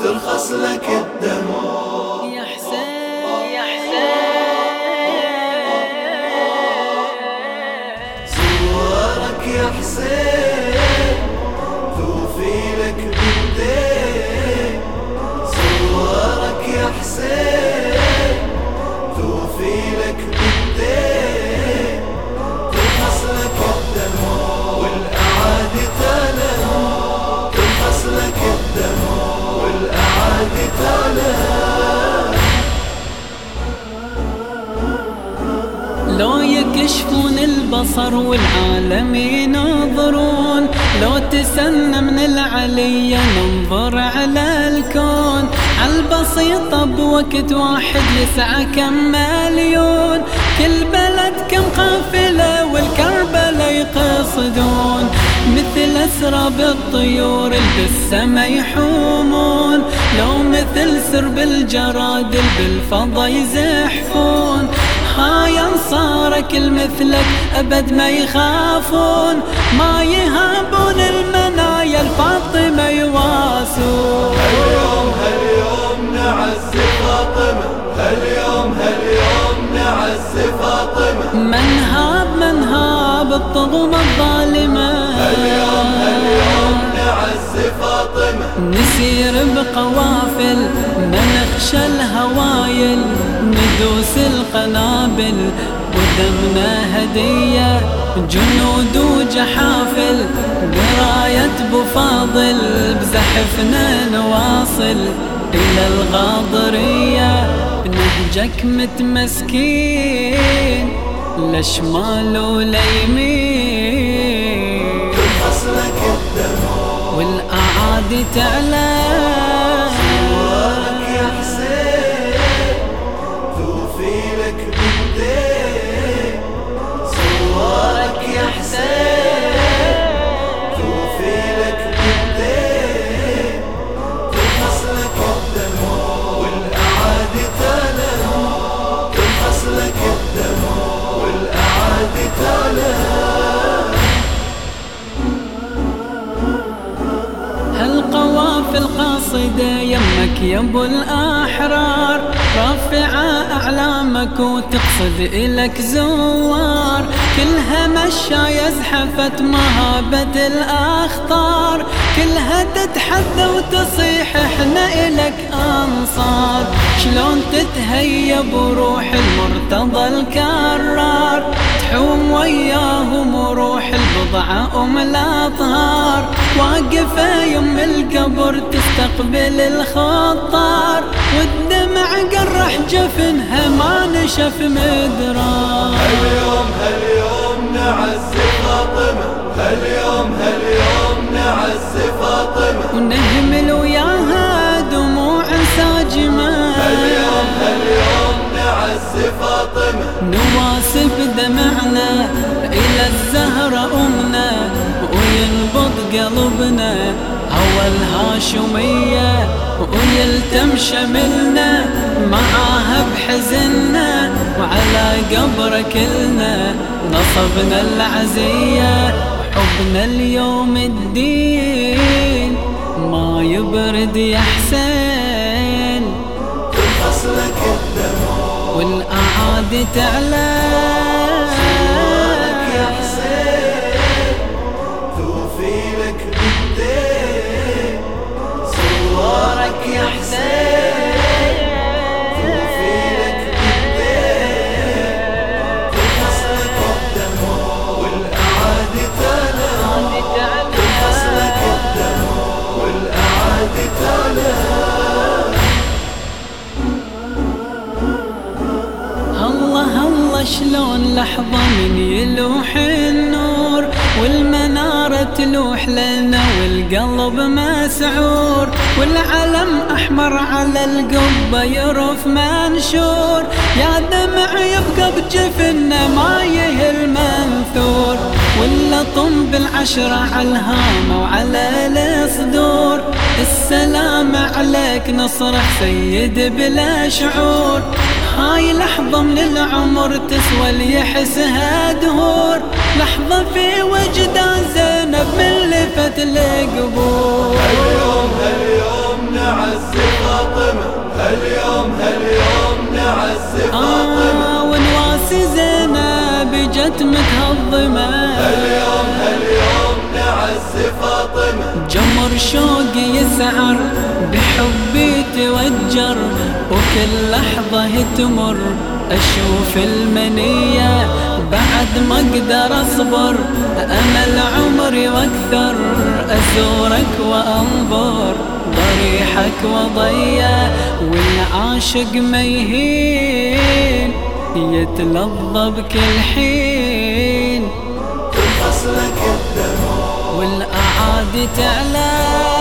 ترخص لك الدم يا حسين يا حسين، صورك يا حسين توفي لك بالدين، صورك يا حسين توفي لك بالدين، ترخص لك الدم والأعادي تالم، ترخص لك الدم والأعادي تالم. لو يكشفون البصر والعالم ينظرون، لو تسنى من العلية ننظر على الكون، عالبسيطة بوقت واحد يسعى كم مليون، كل بلد كم قافلة والكربلة يقصدون، مثل أسراب الطيور اللي بالسما يحومون، لو مثل سرب الجراد بالفضا يزحفون، هاي أنصارك المثلك أبد ما يخافون، ما يهابون المنايا الفاطمة يواسون. هاليوم نعز فاطمة، هاليوم نعز فاطمة، من هاب الطغمة الظالمة، هاليوم نعز فاطمة، نسير بقوافل ما نخشى الهوايل، ندوس القنابل ودمنا هدية، جنود وجحافل براية بفاضل، بزحفنا نواصل إلى الغاضرية، بنهجك متمسكين لشمال وليمين، ترخص لك الدم والأعادي تعلى. صورك يا حسين توفي لك بالدين، صورك يا حسين توفي لك بالدين، ترخص لك الدم والأعادي تالم، ترخص لك الدم والأعادي تالم. هالقوافل قاصدة يمك يا ابو الأحرار، رافعة أعلامك وتقصد إلك زوار، كلها مشاية زحفت مهابة الأخطار، كلها تتحدى وتصيح احنا إلك أنصار، شلون تتهيب وروح المرتضى الكرار، تحوم وياهم وروح البضعة الأطهار، واقفة يم القبر تستقبل الخطار، والدمع قرح جفنها ما نشف مدرار. هاليوم نعز فاطمة، هاليوم نعز فاطمة، ونهمل وياها دموع ساجمة، هاليوم نعز فاطمة، نواسب دمعنا إلى الزهرة أمنا، وينبض قلبنا هوى الهاشمية، ويلتم شملنا معاها بحزننا، وعلى قبر كلنا نصبنا العزية، وحبنا اليوم الدين ما يبرد يا حسين، ترخص لك الدم والأعادي تعلى. صورك يا حسين توفي لك بالدين، صورك يا حسين توفي لك بالدين، ترخص لك الدم والأعادي تالم، ترخص لك الدم والأعادي تالم. الله الله شلون لحظة من يلوح النور، والمنارة تلوح لنا والقلب مسعور، والعلم أحمر على القبة يرف منشور، يا دمع يبقى بجفننا ما يهل منثور، واللطم بالعشرة على الهامة وعلى الصدور، السلام عليك نصرح سيد بلا شعور، هاي لحظة من العمر تسوى اللي يحسها دهور، لحظة في وجدان زينب من لفت القبور. هاليوم نعز هالظما. هاليوم نعز فاطمة، جمر شوقي يسعر بحبي توجر، وكل لحظة تمر أشوف المنية بعد ما أقدر أصبر. أمل عمري وأكثر أزورك وأنظر ضريحك وضيا، والعاشق ما يهين يتلظى بكل حين. كل فصلك الدموع والأعادي تعلى